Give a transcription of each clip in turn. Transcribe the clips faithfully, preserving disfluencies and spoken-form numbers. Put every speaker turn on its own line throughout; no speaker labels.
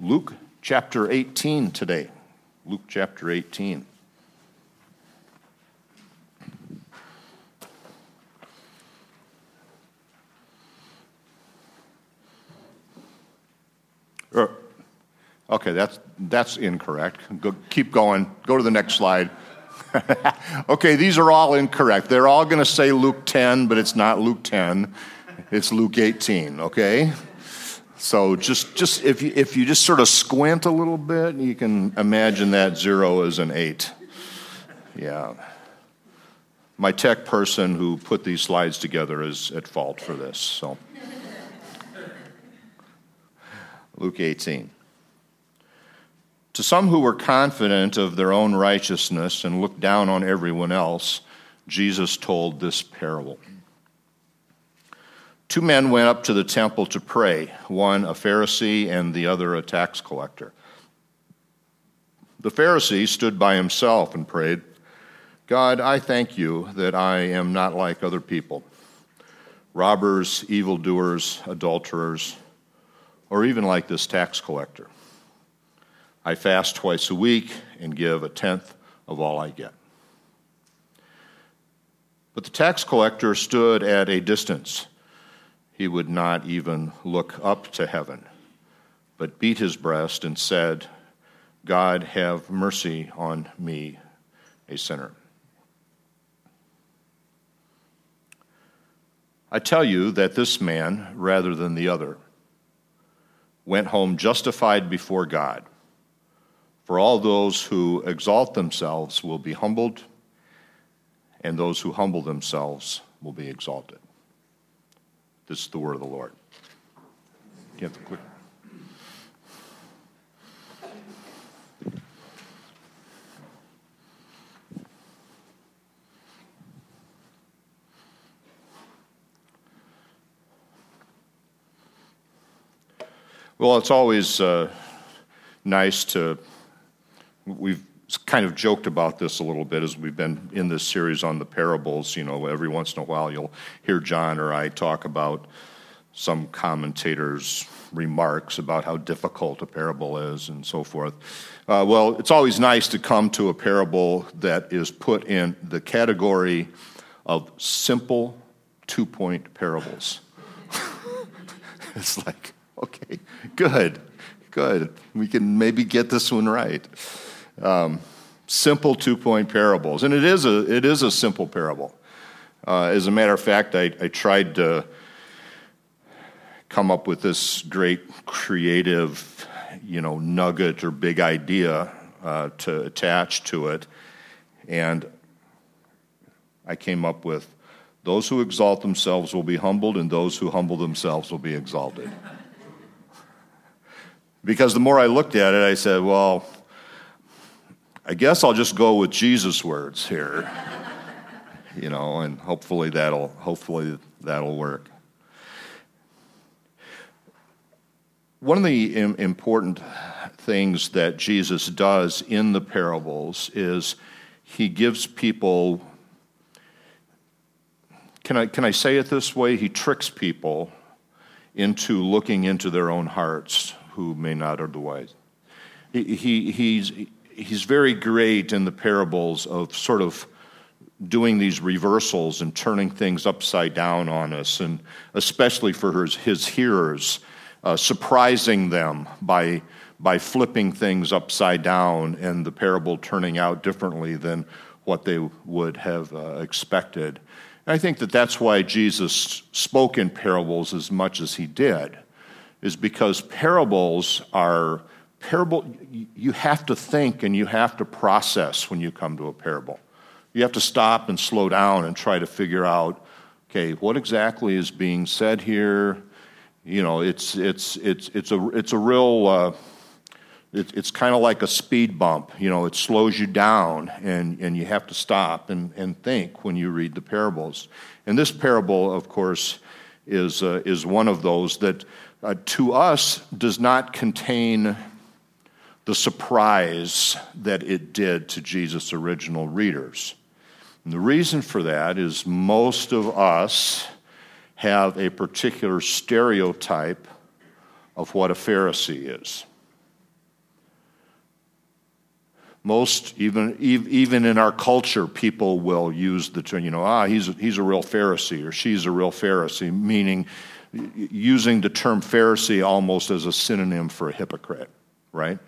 Luke chapter eighteen today. Luke chapter eighteen. Okay, that's that's incorrect. Go, keep going. Go to the next slide. Okay, these are all incorrect. They're all going to say Luke ten, but it's not Luke ten. It's Luke eighteen, okay? So just just if you, if you just sort of squint a little bit, you can imagine that zero is an eight. Yeah. My tech person who put these slides together is at fault for this, so. Luke eighteen. To some who were confident of their own righteousness and looked down on everyone else, Jesus told this parable. Two men went up to the temple to pray, one a Pharisee and the other a tax collector. The Pharisee stood by himself and prayed, "God, I thank you that I am not like other people, robbers, evildoers, adulterers, or even like this tax collector. I fast twice a week and give a tenth of all I get." But the tax collector stood at a distance. He would not even look up to heaven, but beat his breast and said, "God, have mercy on me, a sinner." I tell you that this man, rather than the other, went home justified before God. For all those who exalt themselves will be humbled, and those who humble themselves will be exalted. This is the word of the Lord. You have to click. Well, it's always uh, nice to, we've kind of joked about this a little bit as we've been in this series on the parables. You know, every once in a while you'll hear John or I talk about some commentator's remarks about how difficult a parable is and so forth. Uh, well, it's always nice to come to a parable that is put in the category of simple two-point parables. It's like, okay, good, good. We can maybe get this one right. Um, simple two-point parables, and it is a it is a simple parable. Uh, as a matter of fact, I, I tried to come up with this great creative, you know, nugget or big idea uh, to attach to it, and I came up with: those who exalt themselves will be humbled, and those who humble themselves will be exalted. Because the more I looked at it, I said, well, I guess I'll just go with Jesus' words here, you know, and hopefully that'll hopefully that'll work. One of the important things that Jesus does in the parables is he gives people, can I can I say it this way? He tricks people into looking into their own hearts who may not otherwise. He, he he's he's very great in the parables of sort of doing these reversals and turning things upside down on us, and especially for his, his hearers, uh, surprising them by by flipping things upside down and the parable turning out differently than what they would have uh, expected. And I think that that's why Jesus spoke in parables as much as he did, is because parables are parable. You have to think and you have to process when you come to a parable. You have to stop and slow down and try to figure out, okay, what exactly is being said here? You know, it's it's it's it's a it's a real. Uh, it, it's kind of like a speed bump. You know, it slows you down, and and you have to stop and and think when you read the parables. And this parable, of course, is uh, is one of those that uh, to us does not contain the surprise that it did to Jesus' original readers. And the reason for that is most of us have a particular stereotype of what a Pharisee is. Most, even even in our culture, people will use the term, you know, ah, he's a, he's a real Pharisee or she's a real Pharisee, meaning using the term Pharisee almost as a synonym for a hypocrite, right?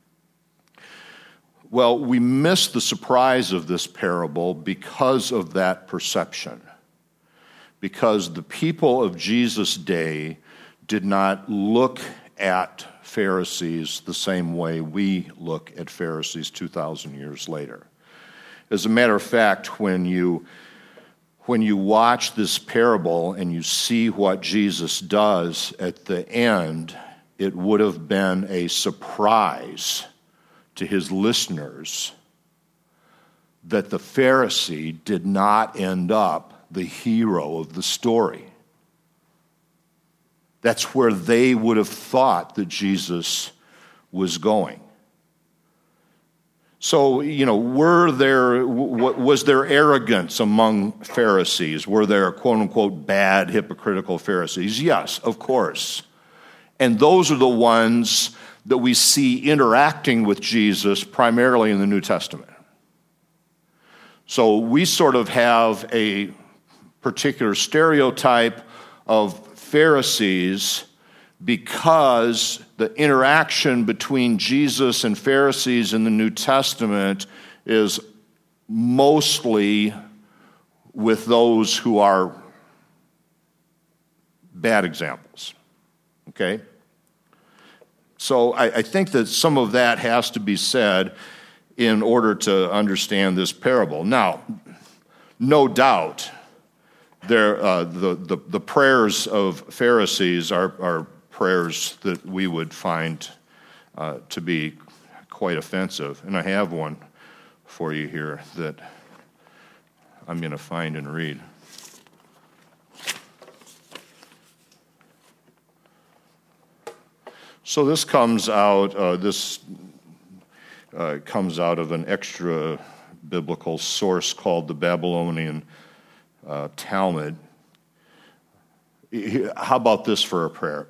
Well, we miss the surprise of this parable because of that perception. Because the people of Jesus' day did not look at Pharisees the same way we look at Pharisees two thousand years later. As a matter of fact, when you when you watch this parable and you see what Jesus does at the end, it would have been a surprise to his listeners that the Pharisee did not end up the hero of the story. That's where they would have thought that Jesus was going. So, you know, were there, was there arrogance among Pharisees? Were there, quote-unquote, bad, hypocritical Pharisees? Yes, of course. And those are the ones that we see interacting with Jesus primarily in the New Testament. So we sort of have a particular stereotype of Pharisees because the interaction between Jesus and Pharisees in the New Testament is mostly with those who are bad examples. Okay? So I, I think that some of that has to be said in order to understand this parable. Now, no doubt, there, uh, the, the, the prayers of Pharisees are, are prayers that we would find uh, to be quite offensive. And I have one for you here that I'm going to find and read. So this comes out, uh, this uh, comes out of an extra biblical source called the Babylonian uh, Talmud. How about this for a prayer?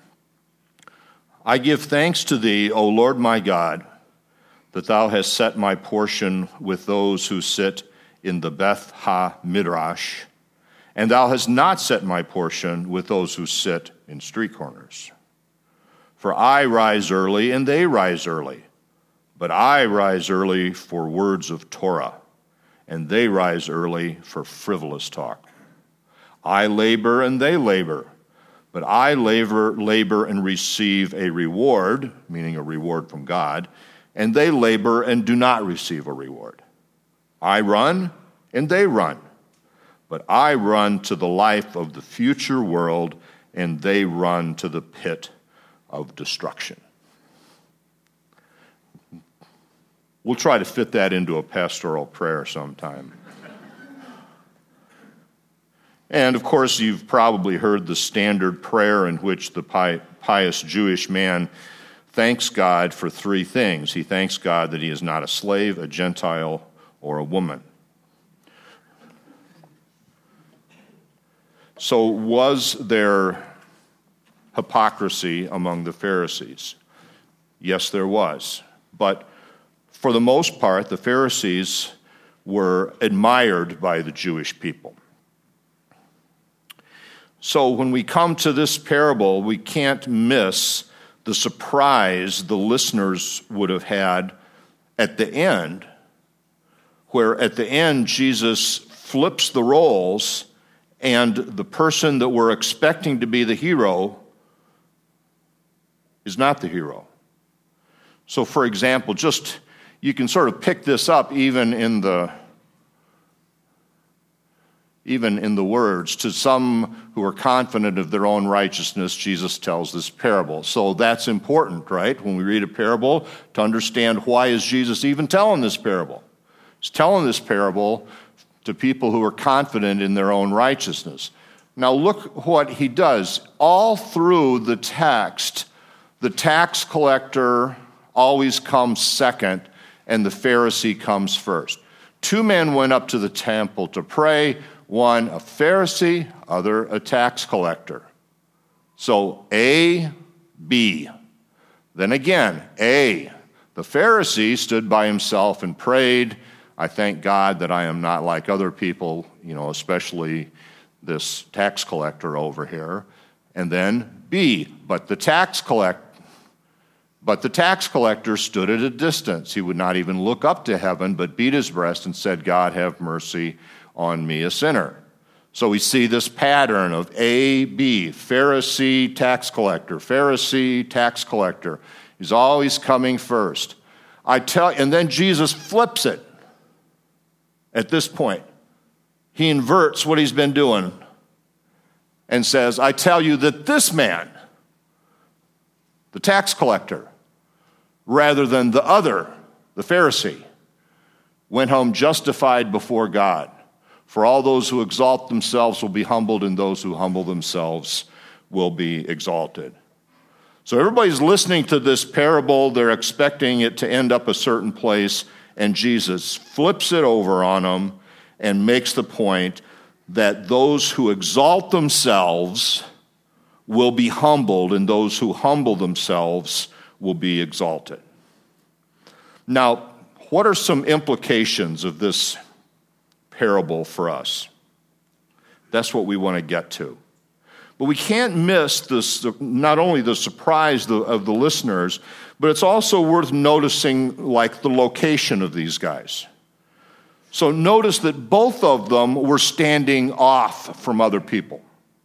I give thanks to thee, O Lord my God, that thou hast set my portion with those who sit in the Beth Ha-Midrash, and thou hast not set my portion with those who sit in street corners. For I rise early, and they rise early. But I rise early for words of Torah, and they rise early for frivolous talk. I labor, and they labor. But I labor, labor and receive a reward, meaning a reward from God, and they labor and do not receive a reward. I run, and they run. But I run to the life of the future world, and they run to the pit of destruction. We'll try to fit that into a pastoral prayer sometime. And of course, you've probably heard the standard prayer in which the pious Jewish man thanks God for three things. He thanks God that he is not a slave, a Gentile, or a woman. So was there hypocrisy among the Pharisees? Yes, there was. But for the most part, the Pharisees were admired by the Jewish people. So when we come to this parable, we can't miss the surprise the listeners would have had at the end, where at the end Jesus flips the roles and the person that we're expecting to be the hero is not the hero. So, for example, just you can sort of pick this up even in the even in the words. To some who are confident of their own righteousness, Jesus tells this parable. So that's important, right? When we read a parable, to understand why is Jesus even telling this parable. He's telling this parable to people who are confident in their own righteousness. Now look what he does. All through the text, the tax collector always comes second, and the Pharisee comes first. Two men went up to the temple to pray, one a Pharisee, other a tax collector. So A, B. Then again, A. The The Pharisee stood by himself and prayed, I thank God that I am not like other people, you know, especially this tax collector over here. And then B, but the tax collect, but the tax collector stood at a distance. He would not even look up to heaven, but beat his breast and said, God, have mercy on me, a sinner. So we see this pattern of A, B, Pharisee, tax collector, Pharisee, tax collector. He's always coming first. I tell, and then Jesus flips it at this point. He inverts what he's been doing and says, I tell you that this man, the tax collector, rather than the other, the Pharisee, went home justified before God. For all those who exalt themselves will be humbled, and those who humble themselves will be exalted. So everybody's listening to this parable. They're expecting it to end up a certain place, and Jesus flips it over on them and makes the point that those who exalt themselves will be humbled, and those who humble themselves will be exalted. Now, what are some implications of this parable for us? That's what we want to get to. But we can't miss this, not only the surprise of the listeners, but it's also worth noticing, like, the location of these guys. So notice that both of them were standing off from other people.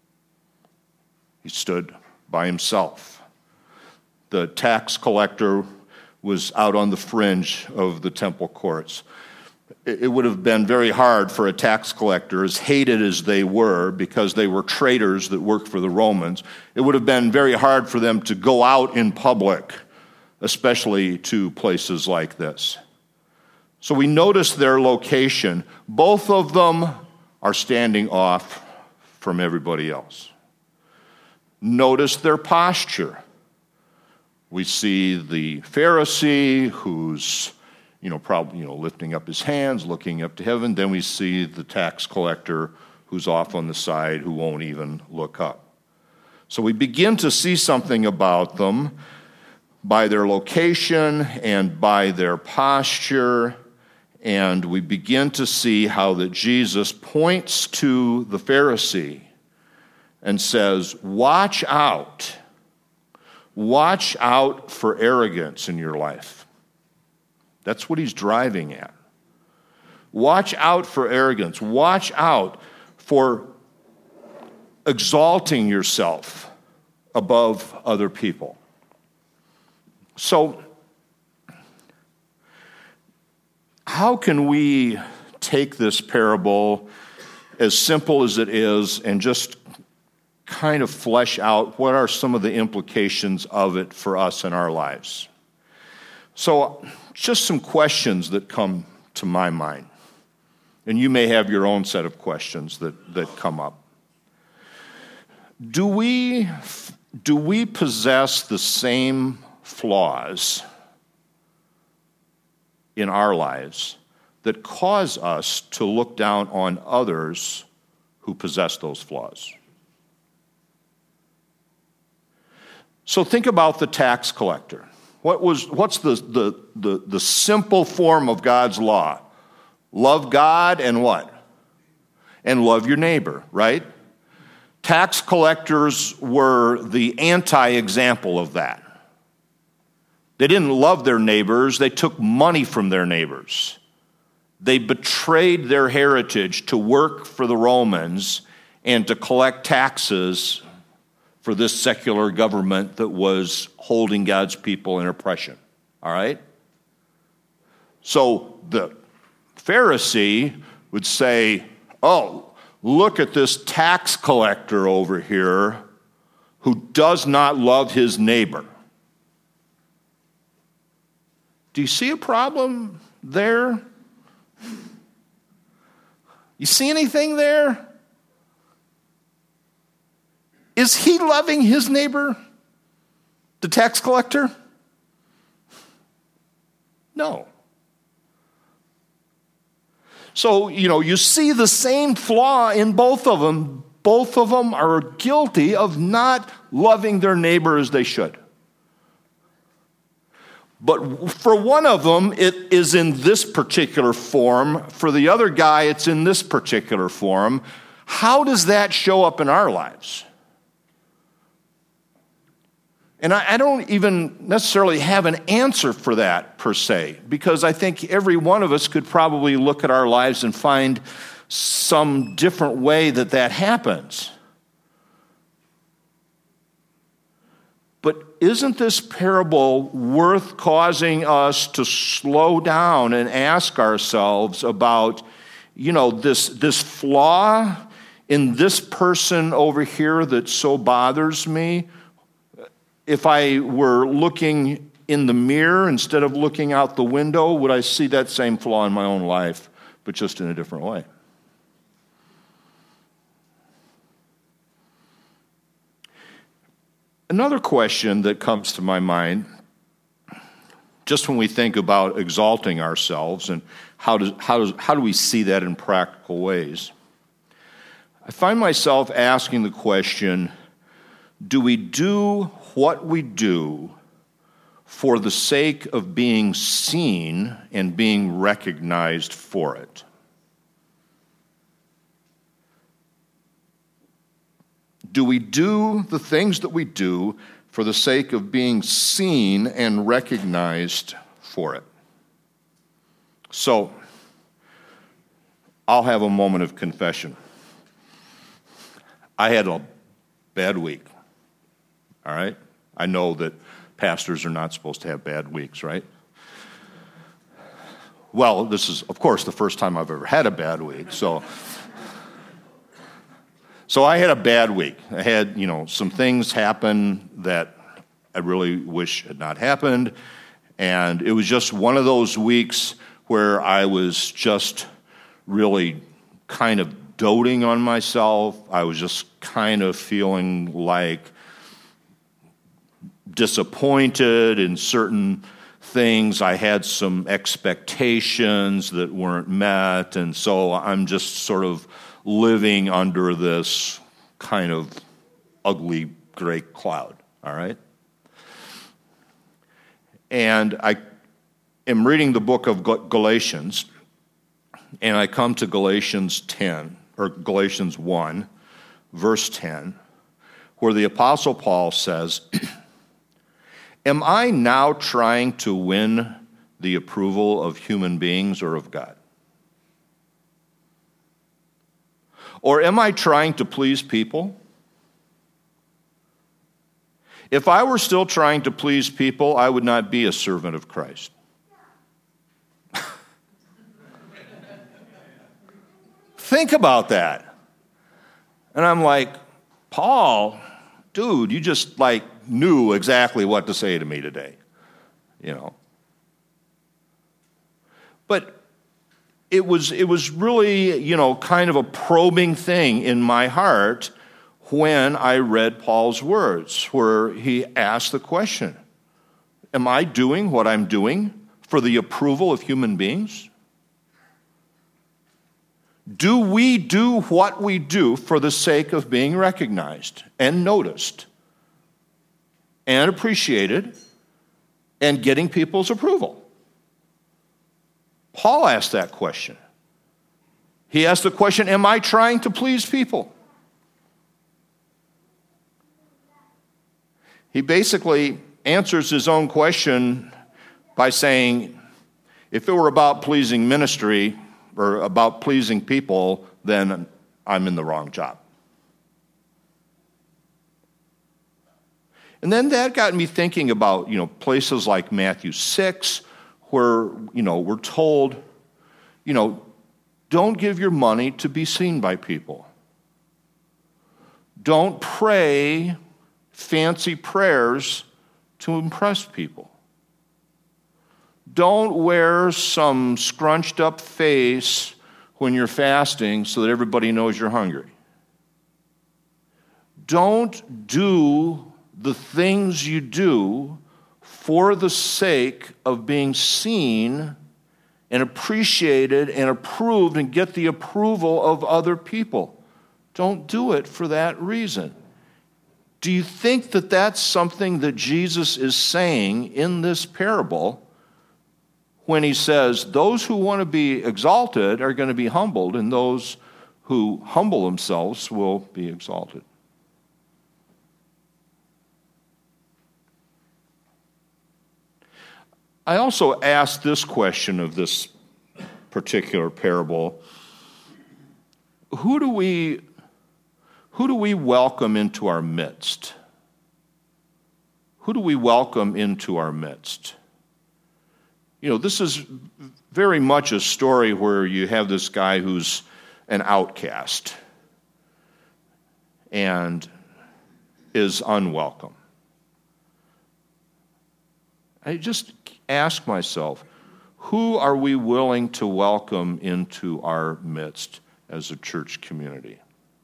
He stood by himself. The tax collector was out on the fringe of the temple courts. It would have been very hard for a tax collector, as hated as they were, because they were traitors that worked for the Romans. It would have been very hard for them to go out in public, especially to places like this. So we notice their location. Both of them are standing off from everybody else. Notice their posture. We see the Pharisee who's, you know, probably, you know, lifting up his hands, looking up to heaven. Then we see the tax collector who's off on the side, who won't even look up. So we begin to see something about them by their location and by their posture, and we begin to see how that Jesus points to the Pharisee and says, watch out. Watch out for arrogance in your life. That's what he's driving at. Watch out for arrogance. Watch out for exalting yourself above other people. So, how can we take this parable, as simple as it is, and just kind of flesh out what are some of the implications of it for us in our lives? So, just some questions that come to my mind. And you may have your own set of questions that, that come up. Do we, do we possess the same flaws in our lives that cause us to look down on others who possess those flaws? So think about the tax collector. What was what's the, the, the, the simple form of God's law? Love God and what? And love your neighbor, right? Tax collectors were the anti-example of that. They didn't love their neighbors. They took money from their neighbors. They betrayed their heritage to work for the Romans and to collect taxes for this secular government that was holding God's people in oppression. All right? So the Pharisee would say, oh, look at this tax collector over here who does not love his neighbor. Do you see a problem there? You see anything there? Is he loving his neighbor, the tax collector? No. So, you know, you see the same flaw in both of them. Both of them are guilty of not loving their neighbor as they should. But for one of them, it is in this particular form. For the other guy, it's in this particular form. How does that show up in our lives? And I, I don't even necessarily have an answer for that per se, because I think every one of us could probably look at our lives and find some different way that that happens. But isn't this parable worth causing us to slow down and ask ourselves about, you know, this, this flaw in this person over here that so bothers me? If I were looking in the mirror instead of looking out the window, would I see that same flaw in my own life, but just in a different way? Another question that comes to my mind, just when we think about exalting ourselves and how does, how does, how do we see that in practical ways, I find myself asking the question, do we do what we do for the sake of being seen and being recognized for it? Do we do the things that we do for the sake of being seen and recognized for it? So, I'll have a moment of confession. I had a bad week, all right? I know that pastors are not supposed to have bad weeks, right? Well, this is, of course, the first time I've ever had a bad week, so... So I had a bad week. I had, you know, some things happen that I really wish had not happened. And it was just one of those weeks where I was just really kind of doting on myself. I was just kind of feeling like disappointed in certain things. I had some expectations that weren't met. And so I'm just sort of living under this kind of ugly gray cloud, all right? And I am reading the book of Galatians, and I come to Galatians ten, or Galatians one, verse ten, where the Apostle Paul says, "Am I now trying to win the approval of human beings or of God? Or am I trying to please people? If I were still trying to please people, I would not be a servant of Christ." Think about that. And I'm like, Paul, dude, you just like knew exactly what to say to me today, you know. But It was it was really, you know, kind of a probing thing in my heart when I read Paul's words, where he asked the question, am I doing what I'm doing for the approval of human beings? Do we do what we do for the sake of being recognized and noticed and appreciated and getting people's approval? Paul asked that question. He asked the question, am I trying to please people? He basically answers his own question by saying, if it were about pleasing ministry or about pleasing people, then I'm in the wrong job. And then that got me thinking about, you know, places like Matthew six, where, you know, we're told, you know, don't give your money to be seen by people. Don't pray fancy prayers to impress people. Don't wear some scrunched up face when you're fasting so that everybody knows you're hungry. Don't do the things you do for the sake of being seen and appreciated and approved and get the approval of other people. Don't do it for that reason. Do you think that that's something that Jesus is saying in this parable when he says those who want to be exalted are going to be humbled, and those who humble themselves will be exalted? I also asked this question of this particular parable. Who do we, who do we welcome into our midst? Who do we welcome into our midst? You know, this is very much a story where you have this guy who's an outcast and is unwelcome. I just ask myself, who are we willing to welcome into our midst as a church community?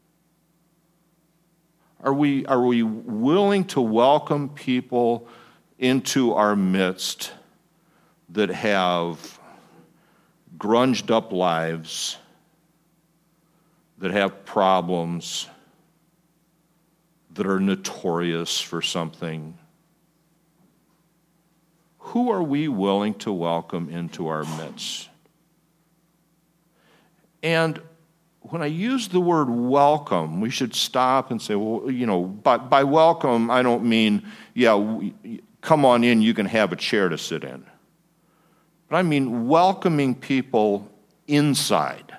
Are we, are we willing to welcome people into our midst that have grunged up lives, that have problems, that are notorious for something? Who are we willing to welcome into our midst? And when I use the word welcome, we should stop and say, well, you know, by, by welcome, I don't mean, yeah, we, come on in, you can have a chair to sit in. But I mean welcoming people inside.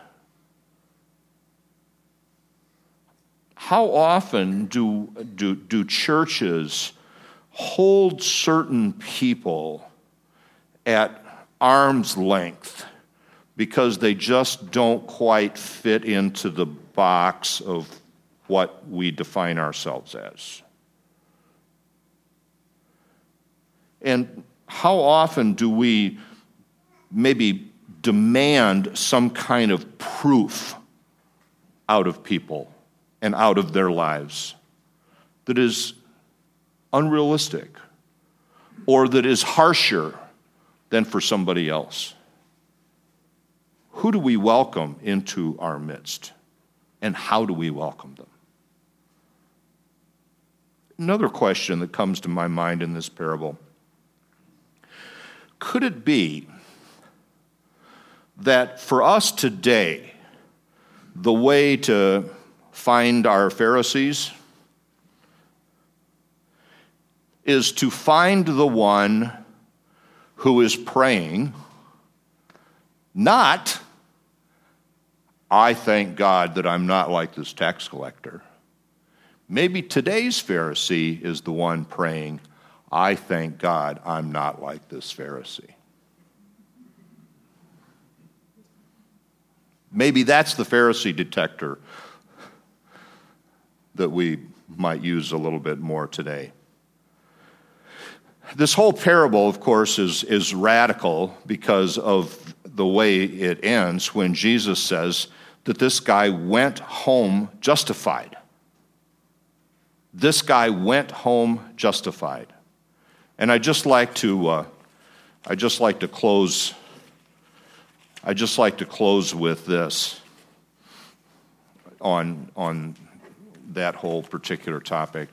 How often do, do, do churches hold certain people at arm's length because they just don't quite fit into the box of what we define ourselves as? And how often do we maybe demand some kind of proof out of people and out of their lives that is unrealistic or that is harsher than for somebody else? Who do we welcome into our midst, and how do we welcome them? Another question that comes to my mind in this parable: could it be that for us today, the way to find our Pharisees is to find the one who is praying, not, I thank God that I'm not like this tax collector. Maybe today's Pharisee is the one praying, I thank God I'm not like this Pharisee. Maybe that's the Pharisee detector that we might use a little bit more today. This whole parable, of course, is, is radical because of the way it ends when Jesus says that this guy went home justified. This guy went home justified. And I just like to, uh, I just like to close. I just like to close with this on on that whole particular topic.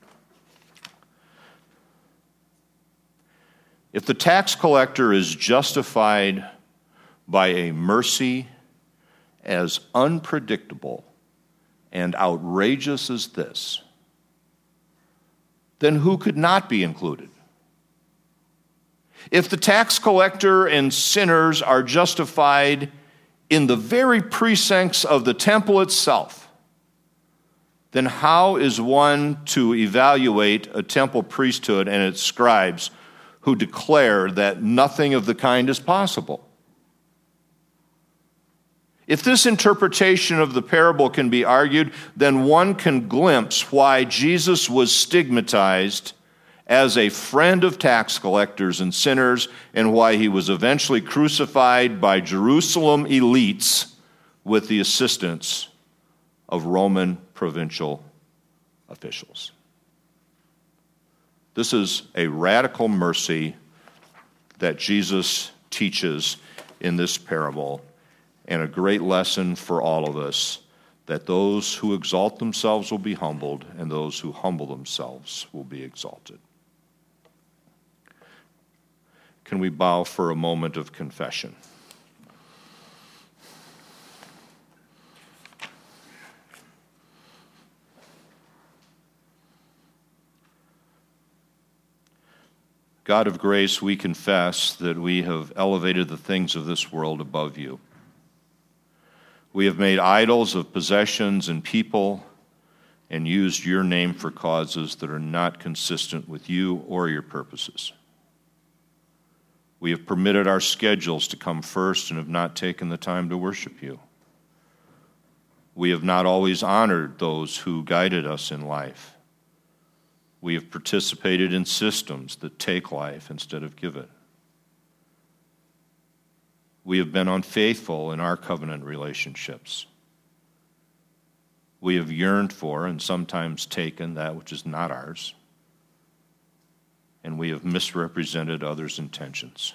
If the tax collector is justified by a mercy as unpredictable and outrageous as this, then who could not be included? If the tax collector and sinners are justified in the very precincts of the temple itself, then how is one to evaluate a temple priesthood and its scribes who declare that nothing of the kind is possible? If this interpretation of the parable can be argued, then one can glimpse why Jesus was stigmatized as a friend of tax collectors and sinners, and why he was eventually crucified by Jerusalem elites with the assistance of Roman provincial officials. This is a radical mercy that Jesus teaches in this parable, and a great lesson for all of us, that those who exalt themselves will be humbled, and those who humble themselves will be exalted. Can we bow for a moment of confession? God of grace, we confess that we have elevated the things of this world above you. We have made idols of possessions and people and used your name for causes that are not consistent with you or your purposes. We have permitted our schedules to come first and have not taken the time to worship you. We have not always honored those who guided us in life. We have participated in systems that take life instead of give it. We have been unfaithful in our covenant relationships. We have yearned for and sometimes taken that which is not ours. And we have misrepresented others' intentions.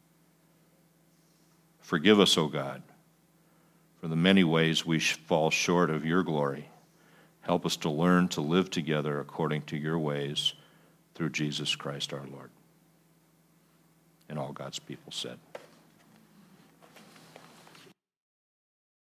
Forgive us, O God, for the many ways we fall short of your glory. Help us to learn to live together according to your ways through Jesus Christ our Lord. And all God's people said.